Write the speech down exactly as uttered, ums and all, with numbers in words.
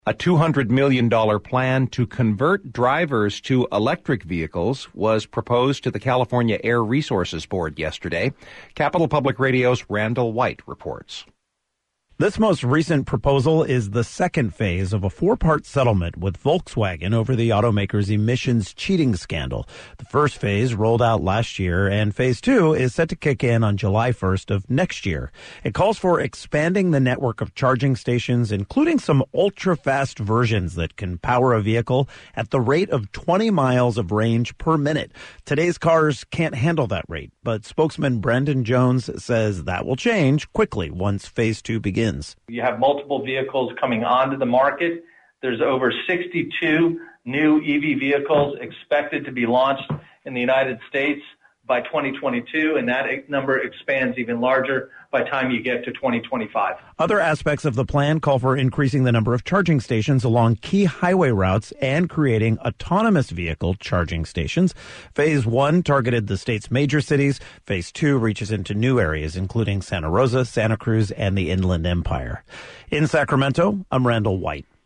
A two hundred million dollars plan to convert drivers to electric vehicles was proposed to the California Air Resources Board yesterday. Capital Public Radio's Randall White reports. This most recent proposal is the second phase of a four-part settlement with Volkswagen over the automaker's emissions cheating scandal. The first phase rolled out last year, and phase two is set to kick in on July first of next year. It calls for expanding the network of charging stations, including some ultra-fast versions that can power a vehicle at the rate of twenty miles of range per minute. Today's cars can't handle that rate, but spokesman Brendan Jones says that will change quickly once phase two begins. You have multiple vehicles coming onto the market. There's over sixty-two new E V vehicles expected to be launched in the United States by twenty twenty-two, and that number expands even larger by the time you get to twenty twenty-five. Other aspects of the plan call for increasing the number of charging stations along key highway routes and creating autonomous vehicle charging stations. Phase one targeted the state's major cities. Phase two reaches into new areas, including Santa Rosa, Santa Cruz, and the Inland Empire. In Sacramento, I'm Randall White.